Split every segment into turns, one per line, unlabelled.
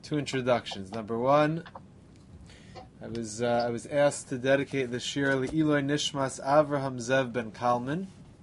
two introductions. Number one, I was asked to dedicate the shir Le'iloi Nishmas Avraham Zev ben Kalman,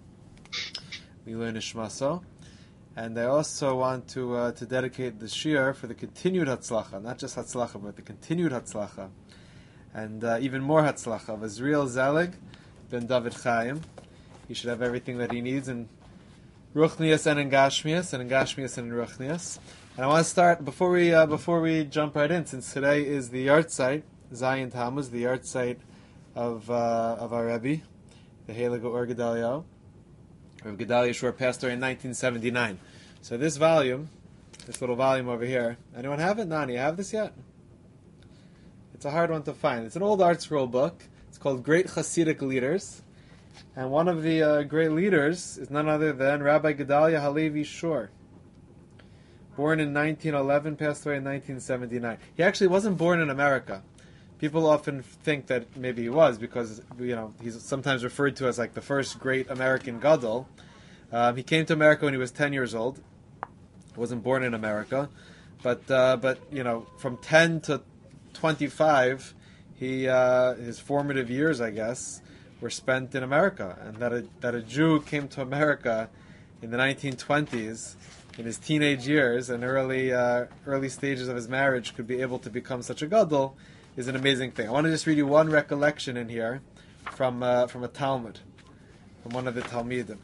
Le'iloi Nishmaso, and I also want to dedicate the shir for the continued Hatzlacha, not just Hatzlacha, but the continued Hatzlacha, and even more Hatzlacha of Azriel Zelig ben David Chaim. He should have everything that he needs in Ruchnias and in Gashmias, and in Gashmias and in Ruchnias. And I want to start before we jump right in, since today is the yard site, Zion Tammuz, the yard site of our Rebbe, the Heilige Or Gedalia. Rav Gedalia Shor passed away in 1979. So this volume, this little volume over here, anyone have it? Nani, you have this yet? It's a hard one to find. It's an old art scroll book. It's called Great Hasidic Leaders. And one of the great leaders is none other than Rabbi Gedalia Halevi Shor. Born in 1911, passed away in 1979. He actually wasn't born in America. People often think that maybe he was, because he's sometimes referred to as like the first great American gadol. He came to America when he was 10 years old. He wasn't born in America, but from 10 to 25, his formative years, I guess, were spent in America, and that a Jew came to America in the 1920s, in his teenage years and early stages of his marriage, could be able to become such a gadol is an amazing thing. I want to just read you one recollection in here from a Talmud, from one of the Talmidim.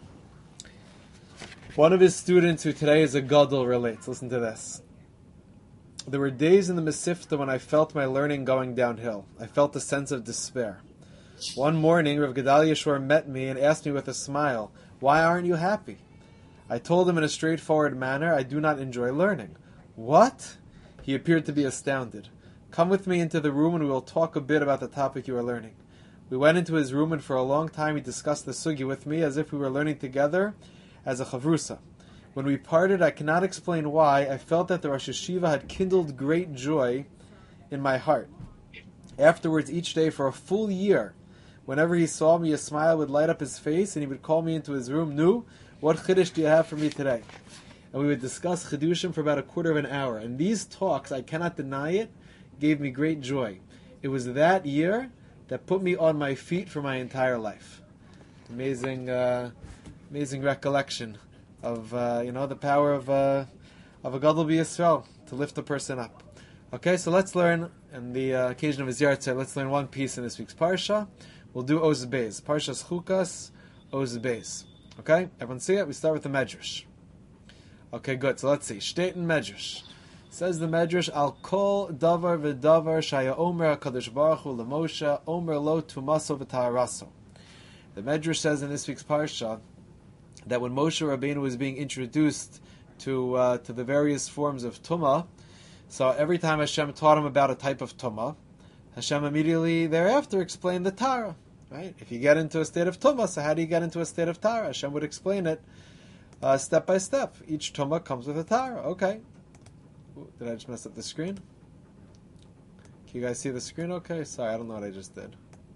One of his students, who today is a gadol, relates. Listen to this. There were days in the Mesivta when I felt my learning going downhill. I felt a sense of despair. One morning, Rav Gedalia Shor met me and asked me with a smile, "Why aren't you happy?" I told him in a straightforward manner, "I do not enjoy learning." "What?" He appeared to be astounded. "Come with me into the room and we will talk a bit about the topic you are learning." We went into his room, and for a long time he discussed the sugi with me as if we were learning together as a chavrusa. When we parted, I cannot explain why, I felt that the Rosh Hashiva had kindled great joy in my heart. Afterwards, each day for a full year, whenever he saw me, a smile would light up his face, and he would call me into his room. "Nu, what chiddush do you have for me today?" And we would discuss chidushim for about a quarter of an hour. And these talks, I cannot deny it, gave me great joy. It was that year that put me on my feet for my entire life. Amazing recollection of the power of a gadol b'Yisrael to lift a person up. Okay, so let's learn, on the occasion of his yard site, let's learn one piece in this week's parsha. We'll do Oz Beis, Parshas Chukas, Oz Beis. Okay, everyone see it? We start with the Medrash. Okay, good. So let's see. Shteit in Medrash. Says the Medrash, Al kol davar v'davar shaya omer HaKadosh Baruch Hu l'Moshe omer lo tumaso v'ta'araso. The Medrash says in this week's parsha that when Moshe Rabbeinu was being introduced to the various forms of tumah, so every time Hashem taught him about a type of tumah, Hashem immediately thereafter explained the Tara. Right? If you get into a state of tumah, so how do you get into a state of Tara? Hashem would explain it step by step. Each tumah comes with a Tara. Okay. Ooh, did I just mess up the screen? Can you guys see the screen okay? Sorry, I don't know what I just did.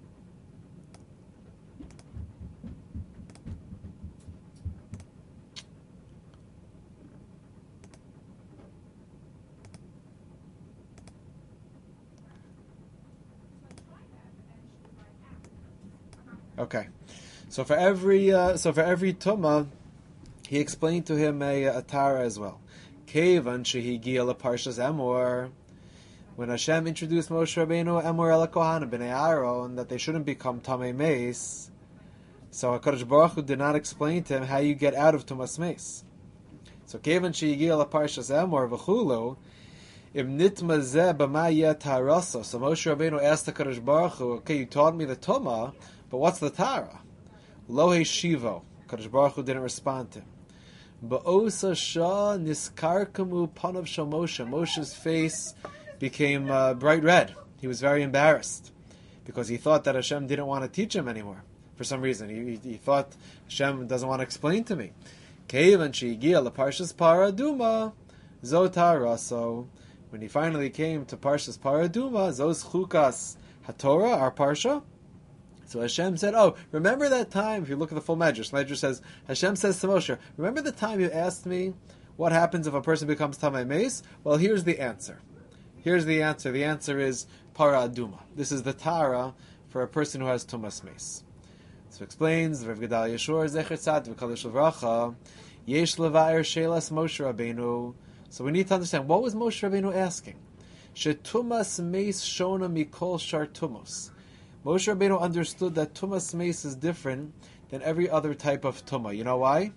Okay, so for every tumah, he explained to him a Tara as well. Kevan shehigia leParshas Emor, when Hashem introduced Moshe Rabbeinu Emor el Kohanim b'nei Aaron that they shouldn't become tamei meis, so HaKadosh Baruch Hu did not explain to him how you get out of tumas meis. So Kevan shehigia leParshas Emor v'chulu im nitma zeh b'ma yeh tarasa. So Moshe Rabbeinu asked HaKadosh Baruch Hu, "Okay, you taught me the tumah, but what's the Tara?" Lo he shivo. HaKadosh Baruch Hu didn't respond to him. Ba'osa shah niskarkamu panav shel Moshe. Moshe's face became bright red. He was very embarrassed because he thought that Hashem didn't want to teach him anymore. For some reason, he thought Hashem doesn't want to explain to me. Kevan shehigia leParshas Paraduma zotara. So when he finally came to Parshas Paraduma, zos chukas haTorah, our parsha. So Hashem said, "Oh, remember that time?" If you look at the full Medrash, Medrash says, Hashem says to Moshe, "Remember the time you asked me what happens if a person becomes Tamei Meis? Well, here's the answer. Here's the answer. The answer is para aduma. This is the tara for a person who has tumas meis. So explains Rav Gedalia Yeshua Zecher Tzad v'Kadosh Levracha Yesh Levair Shelas Moshe Rabbeinu. So we need to understand, what was Moshe Rabbeinu asking? Shetumas meis shona mikol shar tumos. Moshe Rabbeinu understood that tumas meis is different than every other type of tumah. You know why?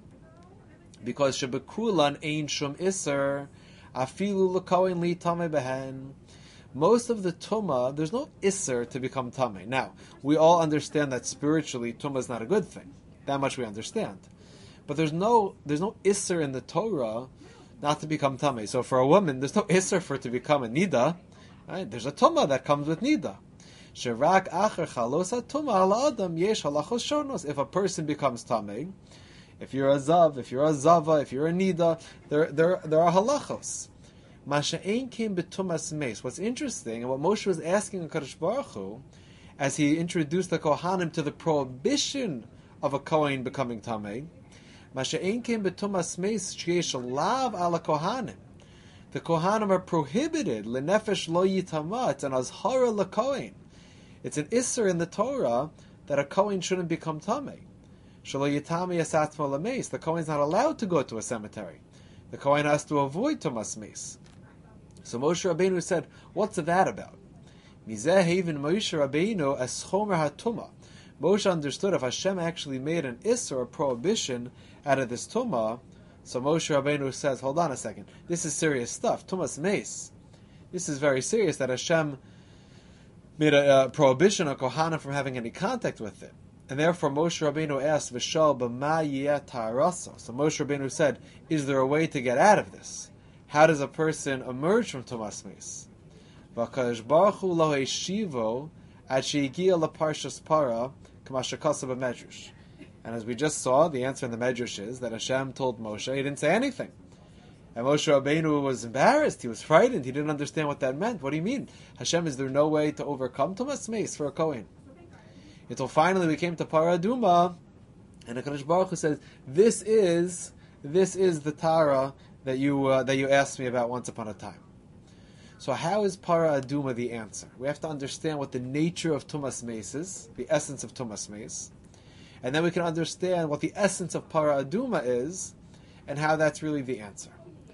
Because shebekulan ein shum iser afilu l'kohen li tameh behen. Most of the tumah, there's no iser to become tameh. Now, we all understand that spiritually tumah is not a good thing. That much we understand. But there's no iser in the Torah not to become tameh. So for a woman, there's no iser for it to become a nida. Right? There's a tumah that comes with nida. Sherak acher chalos tumah al adam yesh halachos shonos. If a person becomes tameh, if you're a zav, if you're a zava, if you're a nida, there are halachos. Masha'ein came betumas meis. What's interesting, and what Moshe was asking HaKadosh Baruch Hu, as he introduced the Kohanim to the prohibition of a Kohen becoming tameh, Masha'ein came betumas meis sheyesh lav ala Kohanim. The Kohanim are prohibited. Lenefesh lo yitama. It's an azhara lekohen. It's an isser in the Torah that a Kohen shouldn't become tameh. Shelo yitami asatma lameis. The Kohen's not allowed to go to a cemetery. The Kohen has to avoid tumas meis. So Moshe Rabbeinu said, what's that about? Mizeh even Moshe Rabbeinu as chomer hatuma. Moshe understood if Hashem actually made an isser, a prohibition, out of this tumah, so Moshe Rabbeinu says, hold on a second, this is serious stuff, tumas meis. This is very serious that Hashem made a prohibition on Kohanim from having any contact with it. And therefore Moshe Rabbeinu asked, V'shal b'ma yeh ta'arasa. So Moshe Rabbeinu said, is there a way to get out of this? How does a person emerge from tumas meis? V'akadosh baruch hu lo heshivo ad she'igia leparshas para k'ma shekasa b'medrash. And as we just saw, the answer in the medrash is that Hashem told Moshe, he didn't say anything. And Moshe Rabbeinu was embarrassed, he was frightened, he didn't understand what that meant. What do you mean? Hashem, is there no way to overcome tumas meis for a Kohen? Until finally we came to Para Aduma, and HaKadosh Baruch Hu says, this is the Tara that you asked me about once upon a time. So how is Para Aduma the answer? We have to understand what the nature of tumas meis is, the essence of tumas meis, and then we can understand what the essence of Para Aduma is, and how that's really the answer.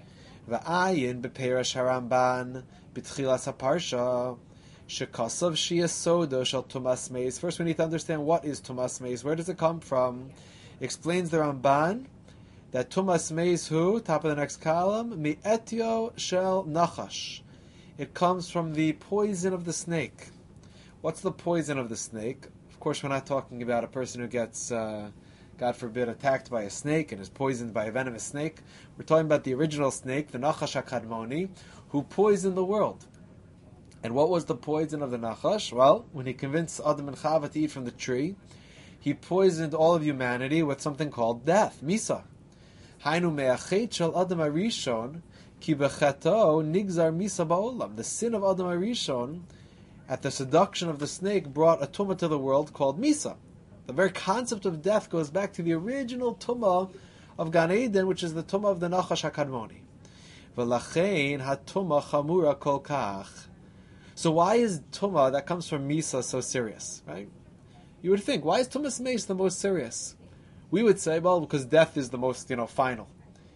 V'ayin b'peirash haramban b'tchilas haparsha shekasav shiyasodo shel tumas meis. First, we need to understand what is tumas meis. Where does it come from? Explains the Ramban that tumas meis hu, top of the next column, mi'etio shel nachash. It comes from the poison of the snake. What's the poison of the snake? Of course, we're not talking about a person who gets, God forbid, attacked by a snake and is poisoned by a venomous snake. We're talking about the original snake, the Nachash HaKadmoni, who poisoned the world. And what was the poison of the Nachash? Well, when he convinced Adam and Chava to eat from the tree, he poisoned all of humanity with something called death, Misa. Hainu me'achet shel Adam HaRishon ki becheto nigzar Misa ba'olam. The sin of Adam HaRishon, at the seduction of the snake, brought a tumah to the world called Misa. The very concept of death goes back to the original tumah of Gan Eden, which is the tumah of the Nachash HaKadmoni. V'lachein hatumah chamura kol kach. So why is tumah that comes from Misa so serious, right? You would think, why is tumas meis the most serious? We would say, well, because death is the most, final.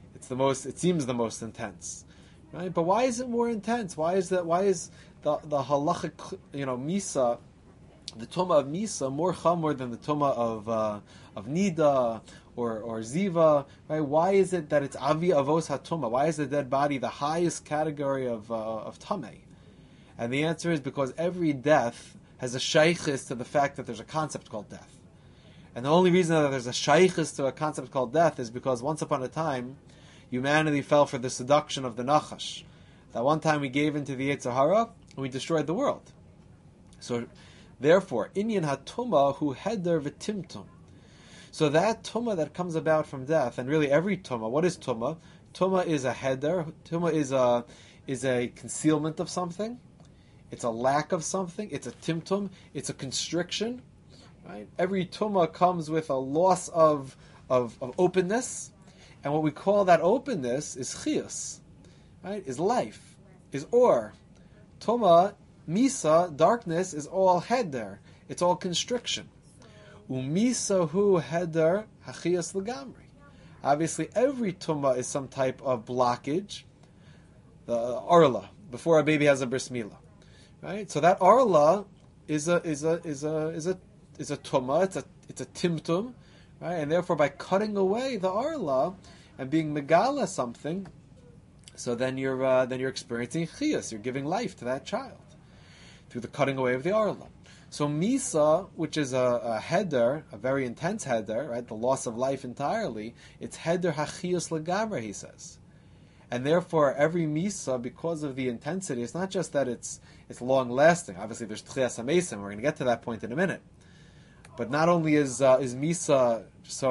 It seems the most intense, right? But why is it more intense? Why is the halachic, Misa, the tumah of Misa, more chamor than the tumah of Nida or Ziva, right? Why is it that it's avi avos hatumah? Why is the dead body the highest category of tameh? And the answer is because every death has a shaykhis to the fact that there's a concept called death. And the only reason that there's a shaykhis to a concept called death is because once upon a time, humanity fell for the seduction of the Nachash. That one time we gave into the Yetzer Hara, and we destroyed the world. So, therefore, inyan hatuma hu heder v'timtum. So that tumah that comes about from death, and really every tumah, what is tumah? Tumah is a heder. Tumah is a concealment of something. It's a lack of something. It's a timtum. It's a constriction. Right? Every tumah comes with a loss of openness, and what we call that openness is chiyus, right? Is life, is or. Tuma, Misa, darkness, is all heder. It's all constriction. Umisa hu heder hachias legamri. Obviously, every Tuma is some type of blockage. The Arla, before a baby has a bris milah. Right? So that Arla is a Tuma, it's a timtum, right? And therefore, by cutting away the Arla and being megala something, so then you're experiencing chiyas, you're giving life to that child through the cutting away of the Arla. So Misa, which is a heder, a very intense heder, right? The loss of life entirely, it's heder hachiyus legamra, he says. And therefore, every Misa, because of the intensity, it's not just that it's long lasting. Obviously, there's Tchias HaMesim. We're going to get to that point in a minute. But not only is Misa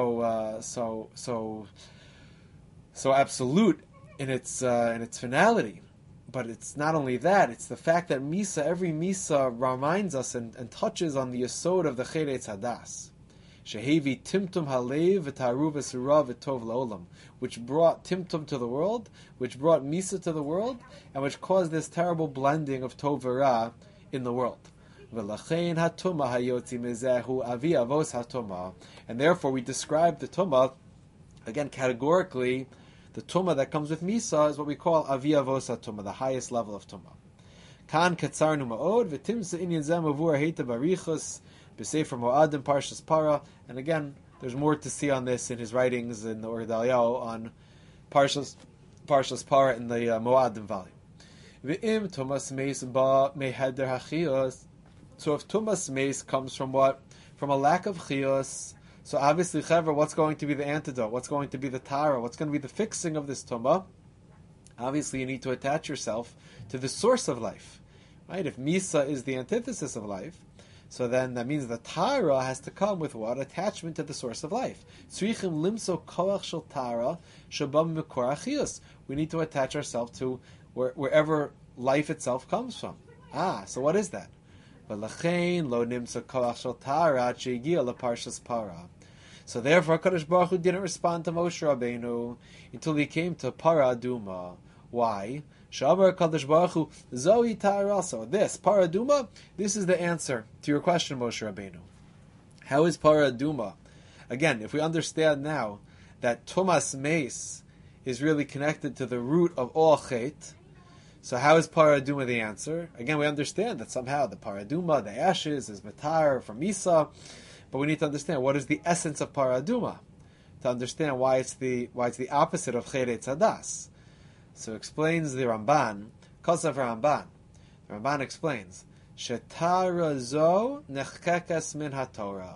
so absolute in its finality, but it's not only that. It's the fact that Misa, every Misa, reminds us and touches on the yesod of the Cheretz Hadas. Shehevi timtum halev v'taru v'sura v'tov la'olam, which brought timtum to the world, which brought Misa to the world, and which caused this terrible blending of tov v'ra in the world. V'lachein hatuma hayotzi mezehu avi avos hatuma, and therefore we describe the tuma again categorically. The tuma that comes with Misa is what we call avi avos hatuma, the highest level of tuma. Kan katzarnu ma'od v'timsa inyan zeh mavur heita barichus. B'sefer Mo'adim, Parshas Para, and again, there's more to see on this in his writings in the Or Daliyahu on Parshas Para in the Mo'adim volume. V'im Tumas Meis ba meheder hachiyos. So if Tumas Meis comes from what? From a lack of chiyos. So obviously, Chaver, what's going to be the antidote? What's going to be the tara? What's going to be the fixing of this Tumah? Obviously, you need to attach yourself to the source of life. Right? If Misa is the antithesis of life, so then that means the Tara has to come with what? Attachment to the source of life. Tzrichim limso koach shel Tara shabam mikor achiyus. We need to attach ourselves to wherever life itself comes from. So what is that? V'lachein lo nimso koach shel Tara she'egia leparshas Para. So therefore, HaKadosh Baruch Hu didn't respond to Moshe Rabbeinu until he came to Para Aduma. Why? Shamar Kadosh Baruch Hu Zohi Ta'araso. This Paraduma, this is the answer to your question, Moshe Rabbeinu. How is Paraduma? Again, if we understand now that Tumas Meis is really connected to the root of all Chet, so how is Paraduma the answer? Again, we understand that somehow the Paraduma, the ashes, is Matar from Misa, but we need to understand what is the essence of Paraduma to understand why it's the opposite of Cheretz Hadas. So explains the Ramban, Kosav Ramban. The Ramban explains, Shetara zo nechkekas min haTorah.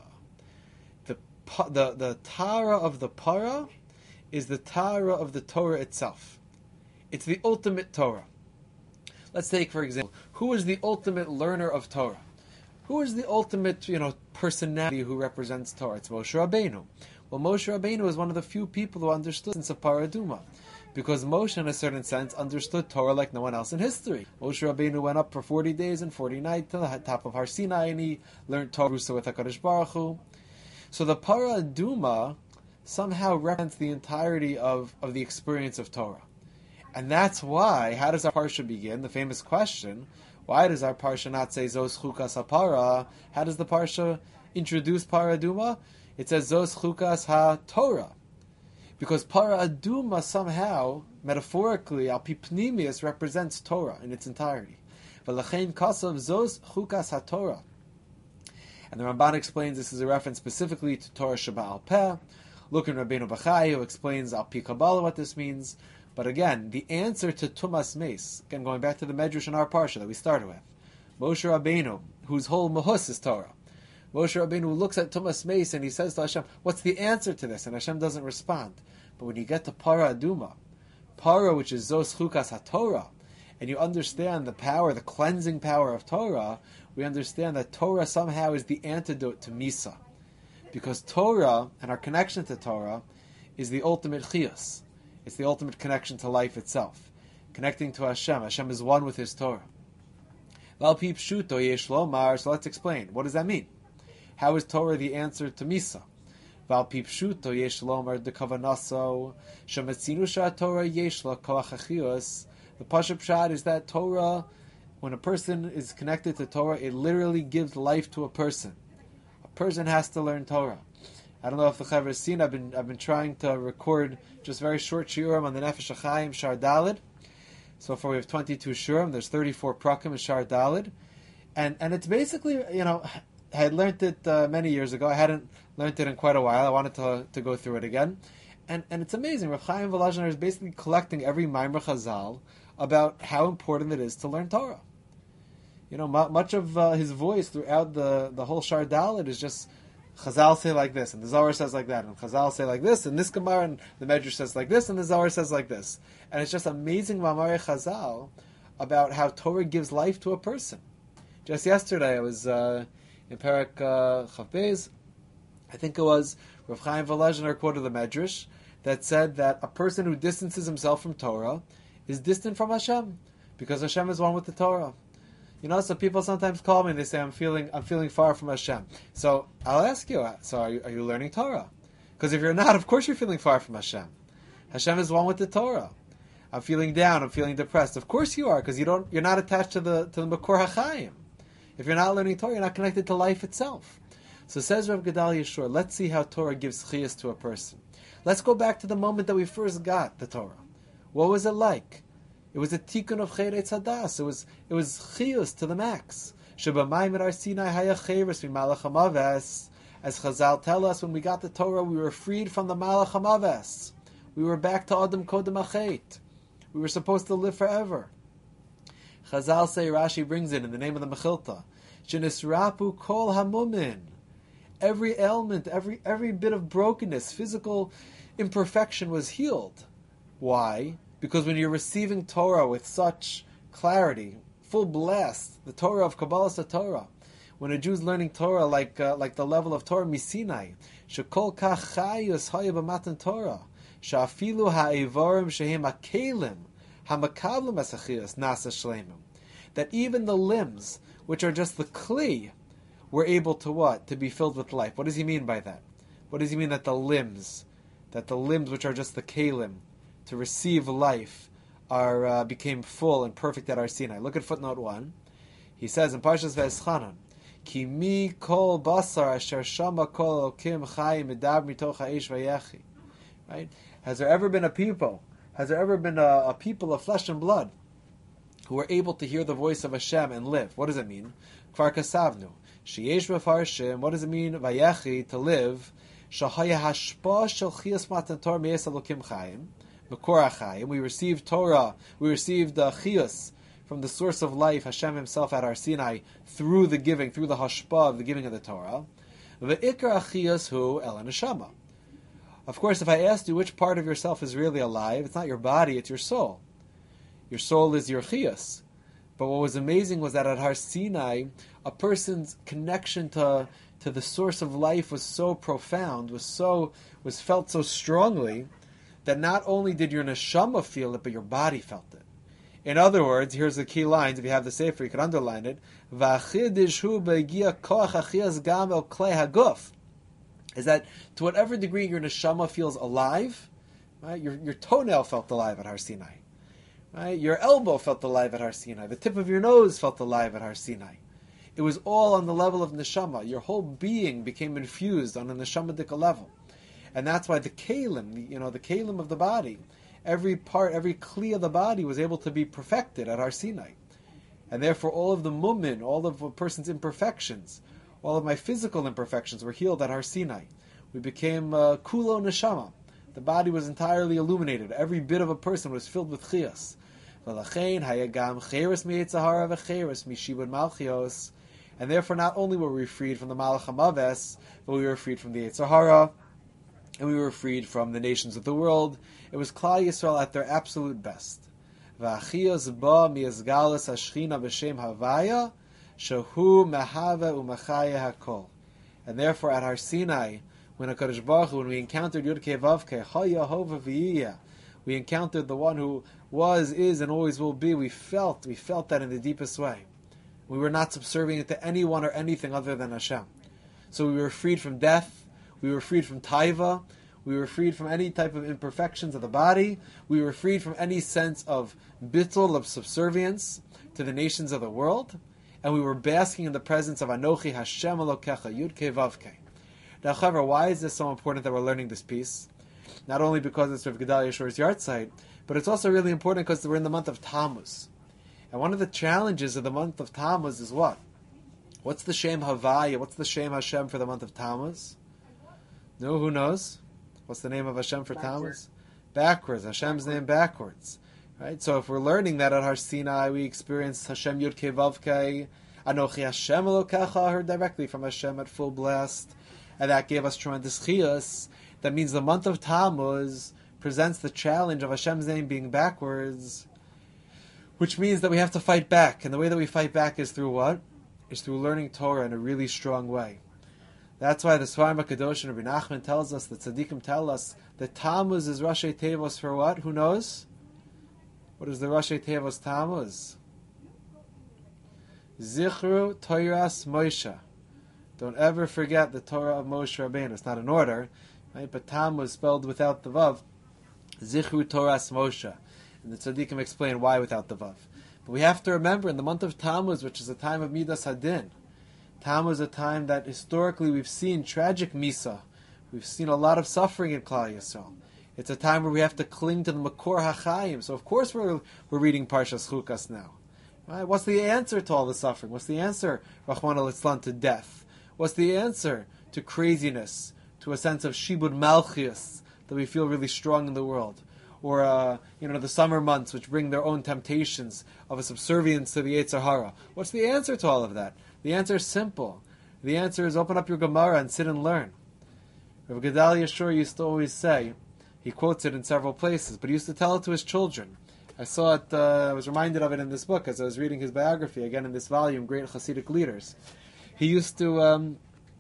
The Tara of the Para is the Tara of the Torah itself. It's the ultimate Torah. Let's take, for example, who is the ultimate learner of Torah? Who is the ultimate, personality who represents Torah? It's Moshe Rabbeinu. Well, Moshe Rabbeinu is one of the few people who understood since a Paraduma. Because Moshe, in a certain sense, understood Torah like no one else in history. Moshe Rabbeinu went up for 40 days and 40 nights to the top of Har Sinai, and he learned Torah with HaKadosh Baruch Hu. So the Para Aduma somehow represents the entirety of the experience of Torah. And that's why, how does our Parsha begin? The famous question, why does our Parsha not say Zos Chukas HaPara? How does the Parsha introduce Para Aduma? It says Zos Chukas HaTorah. Because Para Aduma somehow, metaphorically, Al-Pi Pnimius, represents Torah in its entirety. V'lachein kasav zos chukas haTorah. And the Ramban explains this is a reference specifically to Torah Sheba'al Peh. Look in Rabbeinu Bachai, who explains Al-Pi Kabbalah what this means. But again, the answer to Tumas Meis, again going back to the Medrash in our Parsha that we started with, Moshe Rabbeinu, whose whole mahus is Torah. Moshe Rabbeinu looks at Tumas Meis and he says to Hashem, what's the answer to this? And Hashem doesn't respond. But when you get to Para Aduma, Para, which is Zos Chukas HaTorah, and you understand the power, the cleansing power of Torah, we understand that Torah somehow is the antidote to Misa. Because Torah, and our connection to Torah, is the ultimate chiyus. It's the ultimate connection to life itself. Connecting to Hashem. Hashem is one with His Torah. Val-pi pshuto yesh lomar. So let's explain. What does that mean? How is Torah the answer to Misa? Val-pi pshuto yesh lomar dekavanaso shematzinu sha Torah yesh la koach achiyus. The Pashup Pshat is that Torah, when a person is connected to Torah, it literally gives life to a person. A person has to learn Torah. I don't know if the Chaver has seen. I've been trying to record just very short shiurim on the Nefesh HaChaim Shar Dalid. So far we have 22 shiurim. There's 34 prakim in Shar Dalid, and it's basically, I had learned it many years ago. I hadn't learned it in quite a while. I wanted to go through it again, and it's amazing. Rav Chaim Volozhiner is basically collecting every Maimer Chazal about how important it is to learn Torah. Much of his voice throughout the whole Shar Dalid is just Chazal say like this, and the Zohar says like that, and Chazal say like this, and this Gemara, and the Medrash says like this, and the Zohar says like this. And it's just amazing Ma'amari Chazal about how Torah gives life to a person. Just yesterday, I was in Perek Chav Beis, I think it was, Rav Chaim Volozhiner quoted the Medrash that said that a person who distances himself from Torah is distant from Hashem, because Hashem is one with the Torah. So people sometimes call me and they say, I'm feeling far from Hashem. So I'll ask you, so are you learning Torah? Because if you're not, of course you're feeling far from Hashem. Hashem is one with the Torah. I'm feeling down, I'm feeling depressed. Of course you are, because you're not attached to the Makor HaChaim. If you're not learning Torah, you're not connected to life itself. So says Rav Gedalia Shur, let's see how Torah gives chiyas to a person. Let's go back to the moment that we first got the Torah. What was it like? It was a tikkun of Cher Eitz Hadas. It was chiyus to the max. Shebamayim Har Sinai haya cheres mimalach hamaves. As Chazal tell us, when we got the Torah, we were freed from the malach hamaves. We were back to Adam Kodem Achet. We were supposed to live forever. Chazal say, Rashi brings it in the name of the Mechilta, Shenisrapu kol hamumin. Every ailment, every bit of brokenness, physical imperfection was healed. Why? Because when you're receiving Torah with such clarity, full blast, the Torah of Kabbalas HaTorah, when a Jew's learning Torah like the level of Torah Misinai, shekol kach chayus haya b'matan Torah, shafilu ha'evarim shehem ha'kelim ha'makavlim asachiyas nasa shleimim, that even the limbs, which are just the kli, were able to what? To be filled with life. What does he mean by that? What does he mean that the limbs which are just the kelim, to receive life, became full and perfect at Har Sinai? Look at footnote 1. He says in Parshas V'eschanan, Ki mi kol basar asher shama kol elokim chayim medav mitoch ha'esh vayechi. Right? Has there ever been a people of flesh and blood who were able to hear the voice of Hashem and live? What does it mean? Kvar kasavnu. Sheyesh b'farshim. What does it mean? Vayechi, to live. Shahaya hashpa shel chiyas matan Torah me'es elokim chayim. We received Torah, we received chiyus from the source of life, Hashem Himself at Har Sinai, through the giving, through the hashpah of the giving of the Torah. Ve'ikar chiyus hu el neshama. Of course, if I asked you which part of yourself is really alive, it's not your body, it's your soul. Your soul is your chiyus. But what was amazing was that at Har Sinai, a person's connection to the source of life was so profound, was felt so strongly, that not only did your neshama feel it, but your body felt it. In other words, here's the key lines. If you have the sefer, you can underline it. Is that to whatever degree your neshama feels alive, right? Your toenail felt alive at Har Sinai. Right? Your elbow felt alive at Har Sinai. The tip of your nose felt alive at Har Sinai. It was all on the level of neshama. Your whole being became infused on a neshamadika level. And that's why the kalim, the kalim of the body, every part, every kli of the body was able to be perfected at Har Sinai. And therefore all of the mumin, all of a person's imperfections, all of my physical imperfections were healed at Har Sinai. We became kulo neshama. The body was entirely illuminated. Every bit of a person was filled with chiyas. And therefore not only were we freed from the malach hamaves, but we were freed from the Yetzer Hara, and we were freed from the nations of the world. It was Klal Yisrael at their absolute best. V'achiyos ba mi'ezgalus hashchina b'shem havaya, shehu mehave u'mechaya hakol. And therefore at Har Sinai, when we encountered Yud-Kei Vav-Kei, Chaya Hova V'Yiyah, we encountered the one who was, is, and always will be. We felt that in the deepest way. We were not subservient to anyone or anything other than Hashem. So we were freed from death. We were freed from taiva. We were freed from any type of imperfections of the body. We were freed from any sense of bittul, of subservience. to the nations of the world, and we were basking in the presence of Anochi Hashem Elokecha, Yud Kei Vav Kei. Now, however, why is this so important that we're learning this piece? Not only because it's Rav Gedalia Shor's yahrzeit, but it's also really important because we're in the month of Tammuz. And one of the challenges of the month of Tammuz is what? What's the Shem Havaya? What's the Shem Hashem for the month of Tammuz? No, who knows? What's the name of Hashem for Tammuz? Backwards. Hashem's name backwards. Right? So if we're learning that at Har Sinai, we experienced Hashem Yud Kei Vav Kei, Anochi Hashem Elokecha, heard directly from Hashem at full blast, and that gave us tremendous chiyus. That means the month of Tammuz presents the challenge of Hashem's name being backwards, which means that we have to fight back. And the way that we fight back is through what? Is through learning Torah in a really strong way. That's why the Svarim HaKadosh and Rabbi Nachman tells us, the Tzaddikim tell us, that Tammuz is Rashi Tevos for what? Who knows? What is the Rashi Tevos Tammuz? Zichru Toras Moshe. Don't ever forget the Torah of Moshe Rabbeinu. It's not in order, right? But Tammuz spelled without the Vav. Zichru Toras Moshe. And the Tzaddikim explain why without the Vav. But we have to remember, in the month of Tammuz, which is a time of Midas Hadin, Tammuz is a time that historically we've seen tragic Misa. We've seen a lot of suffering in Klal Yisrael. It's a time where we have to cling to the Makor HaChaim. So of course we're reading Parshas Chukas now. Right? What's the answer to all the suffering? What's the answer, Rachmana litzlan, to death? What's the answer to craziness, to a sense of Shibud Malchias, that we feel really strong in the world? Or, the summer months, which bring their own temptations of a subservience to the Yetzer Hara. What's the answer to all of that? The answer is simple. The answer is open up your Gemara and sit and learn. Rav Gedalia Shor used to always say, he quotes it in several places, but he used to tell it to his children. I saw it, I was reminded of it in this book as I was reading his biography, again in this volume, Great Hasidic Leaders. He used to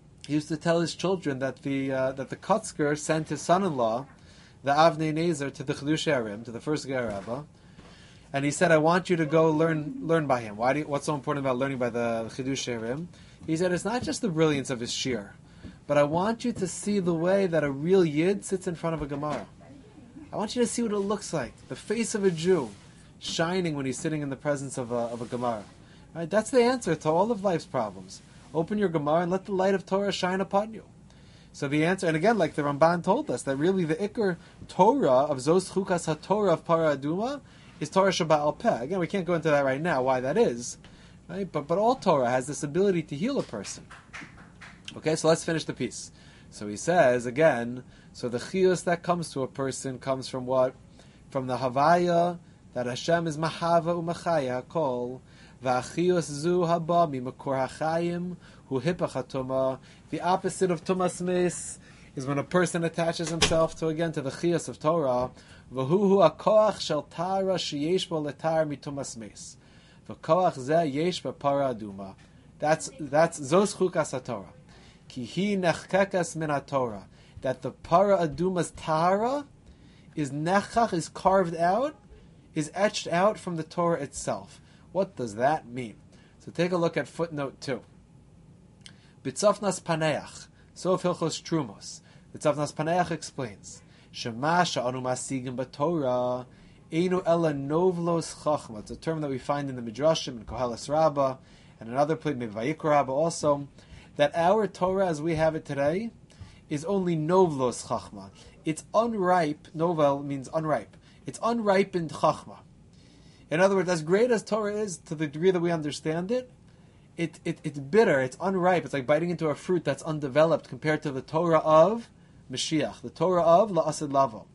tell his children that the Kotzker sent his son-in-law, the Avnei Nezer, to the Chidushei Arim, to the first Ger Rebbe, and he said, I want you to go learn by him. What's so important about learning by the Chidushei Arim? He said, it's not just the brilliance of his shir, but I want you to see the way that a real Yid sits in front of a Gemara. I want you to see what it looks like, the face of a Jew, shining when he's sitting in the presence of a Gemara. Right? That's the answer to all of life's problems. Open your Gemara and let the light of Torah shine upon you. So the answer, and again, like the Ramban told us, that really the Iker Torah of Zos Chukas HaTorah of Para Aduma is Torah Sheba'al Peh. Again, we can't go into that right now, why that is. Right? But all Torah has this ability to heal a person. Okay, so let's finish the piece. So he says, again, so the chiyus that comes to a person comes from what? From the Havaya, that Hashem is Mahava Umachaya Kol, V'achiyus zu haba mi Makor HaChayim, Hu Hipach HaTumah. The opposite of Tumas Meis is when a person attaches himself to the chiyus of Torah, V'huhu HaKoach Shel Tara Sheyesh Bo Letar Mi Tumas Meis. V'koach Zeh Yesh B'Para Aduma. That's Zos Chukas HaTorah. Ki hi nechkekas min HaTorah. That the Para Aduma's Tahara is nechach, is carved out, is etched out from the Torah itself. What does that mean? So take a look at footnote 2. B'tzafnas Paneach, Sof Hilchos Trumos. B'tzafnas Paneach explains, Shema sha'anu masigim b'Torah, einu ela novlos chachma. It's a term that we find in the Midrashim, in Koheles Rabbah, and another place, maybe Vayikra Rabbah also, that our Torah as we have it today is only novlos chachma. It's unripe. Novel means unripe. It's unripened chachma. In other words, as great as Torah is, to the degree that we understand it, it's bitter, it's unripe. It's like biting into a fruit that's undeveloped compared to the Torah of Mashiach, the Torah of La'asid Lavo.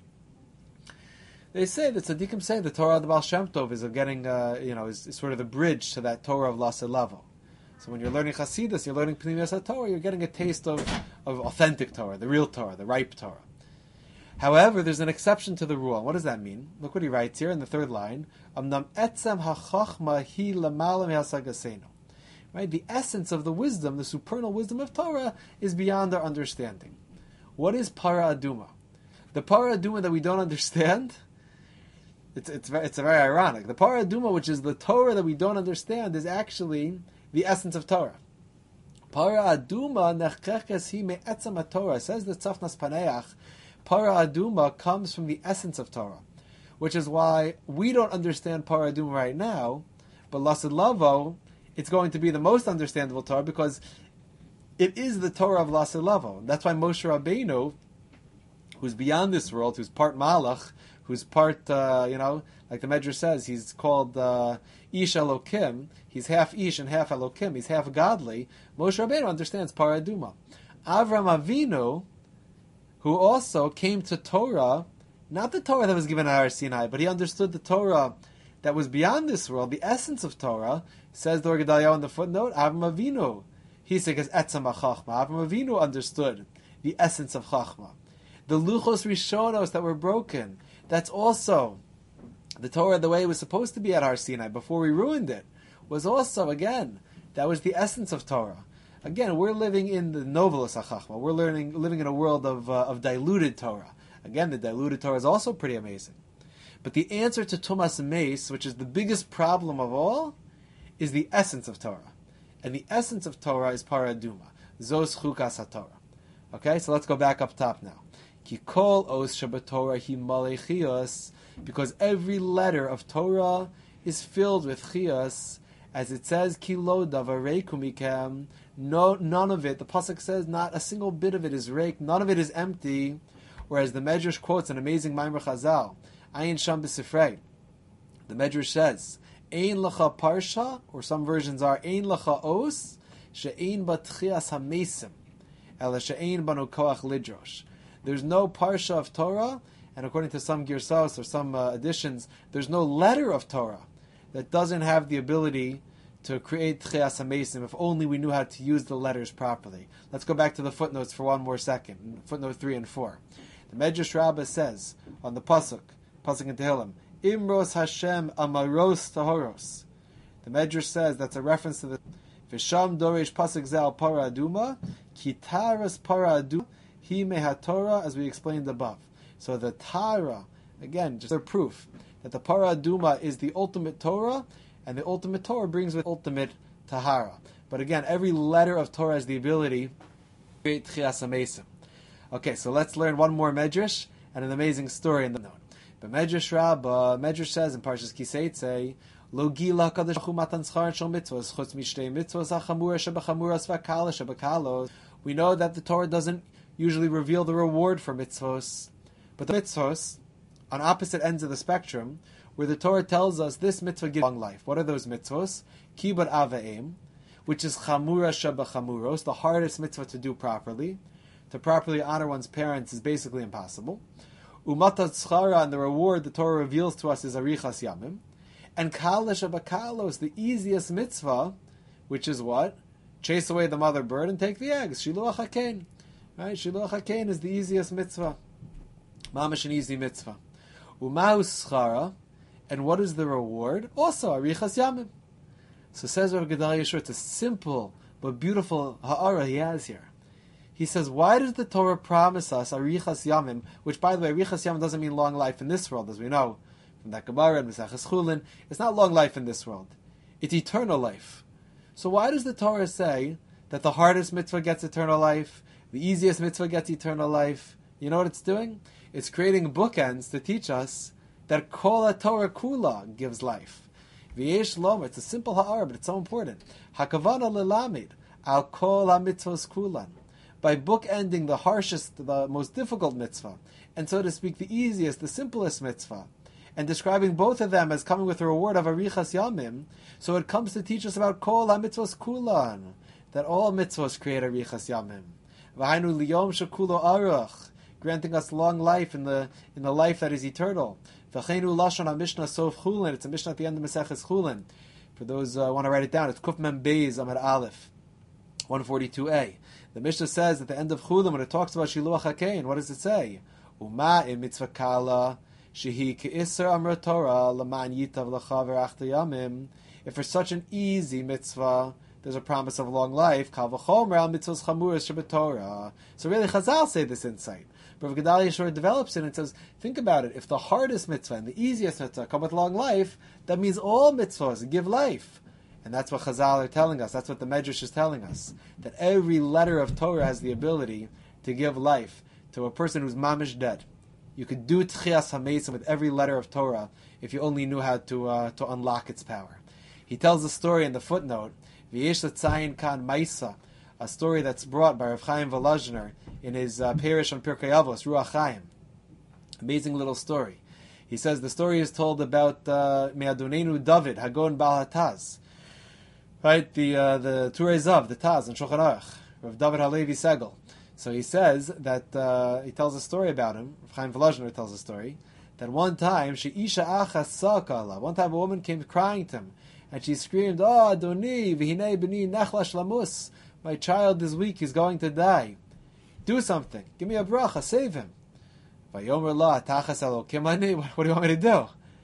They say, the tzaddikim say, the Torah of the Baal Shem Tov is getting, is sort of the bridge to that Torah of La'asid Lavo. So when you're learning Hasidus, you're learning Pnimiyas HaTorah, you're getting a taste of authentic Torah, the real Torah, the ripe Torah. However, there's an exception to the rule. What does that mean? Look what he writes here in the third line. Amnam etzem hachachma hi lamala mehasagasenu. Right? The essence of the wisdom, the supernal wisdom of Torah, is beyond our understanding. What is Para Aduma? The Para Aduma that we don't understand, it's very ironic. The Para Aduma, which is the Torah that we don't understand, is actually the essence of Torah. Para Aduma nechkekes hi me'etzem HaTorah. Says the Tzafnas Paneach, Para Aduma comes from the essence of Torah, which is why we don't understand Para Aduma right now, But Lasid Lavo, it's going to be the most understandable Torah because it is the Torah of Lasid Lavo. That's why Moshe Rabbeinu, who's beyond this world, who's part Malach, who's part, like the Medrash says, he's called Ish Elokim. He's half Ish and half Elokim. He's half godly. Moshe Rabbeinu understands Paraduma. Avram Avinu, who also came to Torah, not the Torah that was given at Har Sinai, but he understood the Torah that was beyond this world, the essence of Torah, says the Or Gedalia in the footnote, Avram Avinu. He said, Etzem HaChachma. Avram Avinu understood the essence of Chachma. The Luchos Rishonos that were broken, that's also the Torah the way it was supposed to be at Har Sinai before we ruined it, was also, again, that was the essence of Torah. Again, we're living in the Novelus HaChachma. We're living in a world of diluted Torah. Again, the diluted Torah is also pretty amazing. But the answer to Tumas Meis, which is the biggest problem of all, is the essence of Torah. And the essence of Torah is Paraduma. Zos Chukas HaTorah. Okay, so let's go back up top now. Ki kol os shabatorah hi malei chiyos, because every letter of Torah is filled with chiyos, as it says, ki lo davarei kumikem, no, none of it, the pasuk says, not a single bit of it is reik, none of it is empty, whereas the Medrash quotes an amazing Maimer Chazal, Ayin Sham B'Sifrei. The Medrash says, Ein lacha parsha, or some versions are, Ein lacha os, she'ein bat chiyas hamesim, ela she'ein banu koach lidrosh. There's no parsha of Torah, and according to some Girsos or some editions, there's no letter of Torah that doesn't have the ability to create Tchias HaMesim, if only we knew how to use the letters properly. Let's go back to the footnotes for one more second, footnote 3 and 4. The Medrash Rabbah says, on the Pasuk in Tehillim, Imros Hashem Amaros Tahoros. The Medrash says, that's a reference to the Visham Doresh Pasuk Zal Para Aduma, Kitaras Para Aduma, Hi Mehatorah, as we explained above. So the Tara, again, just a proof that the Para Aduma is the ultimate Torah, and the ultimate Torah brings with ultimate Tahara. But again, every letter of Torah has the ability to create Tchias HaMesim. Okay, so let's learn one more Medrash and an amazing story in the note. But Medrash Rabbah, Medrash says in Parshas Kiseitze, Lo gila kadosh baruch hu matan schar shel mitzvos chutz mishtei mitzvos hachamura shebechamuras v'akala shebekalos. We know that the Torah doesn't usually reveal the reward for mitzvos, but the mitzvos on opposite ends of the spectrum, where the Torah tells us this mitzvah gives long life. What are those mitzvos? Kibud Aveim, which is chamura shebechamuros, the hardest mitzvah to do properly. To properly honor one's parents is basically impossible. Umatat schara, and the reward the Torah reveals to us is arichas yamim. And kala shebekalos, the easiest mitzvah, which is what? Chase away the mother bird and take the eggs. Shiluach hakein. Right? Shiluach hakein is the easiest mitzvah. Mamash an easy mitzvah. Umahu schara, and what is the reward? Also arichas yamim. So says Rav Gedalia Yeshua, it's a simple but beautiful ha'ara he has here. He says, why does the Torah promise us arichas yamim, which, by the way, arichas yamim doesn't mean long life in this world, as we know from that Gemara and Maseches Chulin. It's not long life in this world. It's eternal life. So why does the Torah say that the hardest mitzvah gets eternal life, the easiest mitzvah gets eternal life? You know what it's doing? It's creating bookends to teach us that kol Torah kula gives life. V'yesh loma, it's a simple ha'ara, but it's so important. Hakavana lelamid, al kol ha-mitzvos kulan. By bookending the harshest, the most difficult mitzvah, and so to speak, the easiest, the simplest mitzvah, and describing both of them as coming with a reward of arichas yamim, so it comes to teach us about kol ha-mitzvos kulan, that all mitzvahs create arichas yamim. V'hainu liyom shekulo aruch, granting us long life in the life that is eternal. V'cheinu lashon ha-mishnah sof chulin, it's a mishnah at the end of Maseches Chulin. For those who want to write it down, it's Kuf Mem Beis Amar Aleph, 142a. The Mishnah says at the end of Chulin, when it talks about Shiluach HaKein, what does it say? Uma im mitzvah kala, shehi ke'isr amra Torah, l'man yitav l'cha v'rachta yamim. If for such an easy mitzvah, there's a promise of long life, kal v'chomer al mitzvahs chamuras shebetorah. So really Chazal say this insight. But Rav Gedalia Yeshua develops it and says, think about it, if the hardest mitzvah and the easiest mitzvah come with long life, that means all mitzvahs give life. And that's what Chazal are telling us. That's what the Medrash is telling us. That every letter of Torah has the ability to give life to a person who's mamish dead. You could do Tchias HaMesim with every letter of Torah if you only knew how to unlock its power. He tells a story in the footnote, V'yesh l'tzayin kan Maisa, a story that's brought by Rav Chaim Volozhiner in his Perish on Pirkei Avos, Ruach Chaim. Amazing little story. He says the story is told about Me'adonenu David, Hagon Baal HaTaz. Right, the Turei Zav, the Taz, and Shulchan Aruch, Rav David Halevi Segel. So he says that, he tells a story about him, Rav Chaim Volozhiner tells a story, that one time, She'isha Achas Sa'kala, one time a woman came crying to him, and she screamed, "Oh, Adoni, v'hinei b'ni nechlash lamus, my child is weak, he's going to die. Do something, give me a bracha, save him." Vayomer la, tachas elokim ani, what do you want me to do?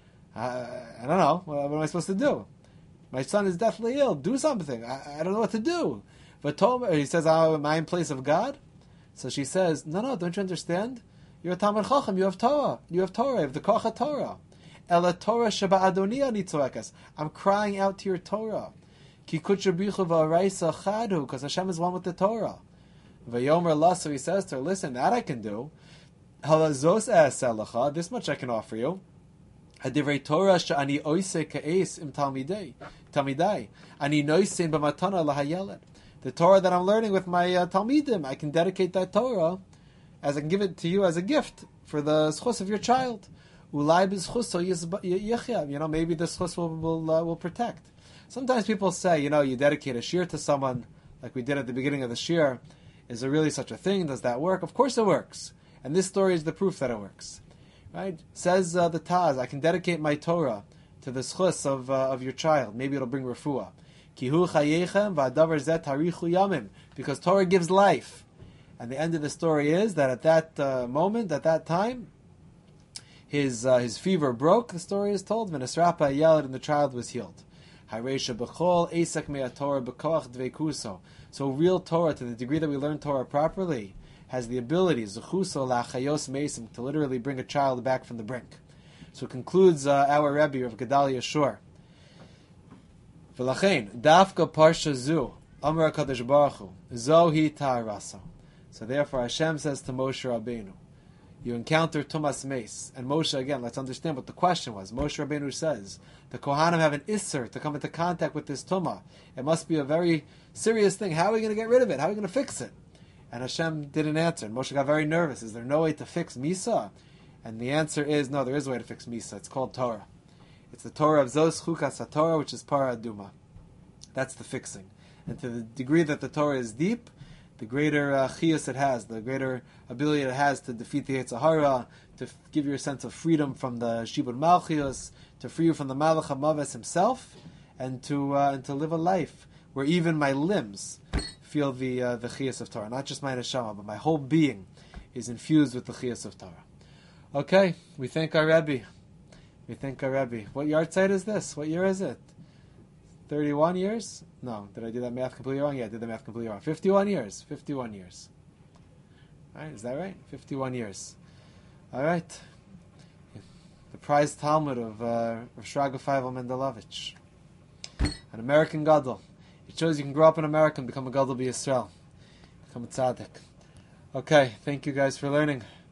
I don't know, what am I supposed to do? My son is deathly ill, do something, I don't know what to do. But he says, am I in place of God? So she says, no, don't you understand? You're a Talmid Chacham, you have Torah, you have the Koch Torah. Ela Torah sheba Adoni ani tzoekas. I'm crying out to your Torah. Ki kutsha brichu v'araisa chadu, because Hashem is one with the Torah. Vayomer la, so he says to her, listen, that I can do. Halazos eselacha, this much I can offer you. Hadivrei Torah she'ani oise ka'es im talmidai. Ani noisein b'matana lahayeled. The Torah that I'm learning with my talmidim, I can dedicate that Torah, as I can give it to you as a gift for the schus of your child. Ulai b'schus yichya. Maybe the schus will protect. Sometimes people say, you dedicate a shir to someone, like we did at the beginning of the shir. Is there really such a thing? Does that work? Of course it works. And this story is the proof that it works. Right? Says the Taz, I can dedicate my Torah to the schus of your child. Maybe it'll bring refuah. Kihu chayechem v'adavar zeh tarichu yamim. Because Torah gives life. And the end of the story is that at that moment, at that time, his fever broke, the story is told, V'nesrapa yelled, and the child was healed. Haresha b'chol esak mea Torah b'koach dveikuso. So real Torah, to the degree that we learn Torah properly, has the ability, zechuso la'achayos meisim, to literally bring a child back from the brink. So it concludes our Rebbe of Gedalia Shor. V'lachein, dafka parsha zu, Amar HaKadosh Baruch Hu, zohi ta'araso. So therefore Hashem says to Moshe Rabbeinu, you encounter Tumas Meis. And Moshe, again, let's understand what the question was. Moshe Rabbeinu says, the Kohanim have an Isser to come into contact with this Tumah. It must be a very serious thing. How are we going to get rid of it? How are we going to fix it? And Hashem didn't answer. And Moshe got very nervous. Is there no way to fix Misa? And the answer is, no, there is a way to fix Misa. It's called Torah. It's the Torah of Zos Chukas HaTorah, which is Para Aduma. That's the fixing. And to the degree that the Torah is deep, the greater chiyus it has, the greater ability it has to defeat the Yetzer Hara, to give you a sense of freedom from the Shibud Malchios, to free you from the Malach HaMaves himself, and to live a life where even my limbs feel the chiyus of Torah. Not just my neshama, but my whole being is infused with the chiyus of Torah. Okay, we thank our Rebbe. What yahrzeit is this? What year is it? 31 years? No, did I do that math completely wrong? Yeah, I did the math completely wrong. 51 years. 51 years. All right, is that right? 51 years. All right. The prized Talmud of Rav Shraga Feivel Mendelovich. An American Gadol. It shows you can grow up in America and become a Gadol b'Yisrael. Become a tzaddik. Okay, thank you guys for learning.